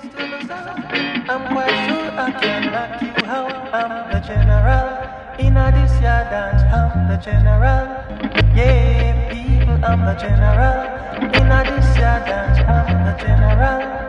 I'm quite sure I can knock you out. I'm the general. In a this year dance, I'm the general. Yeah, people, I'm the general. In a this year dance, I'm the general.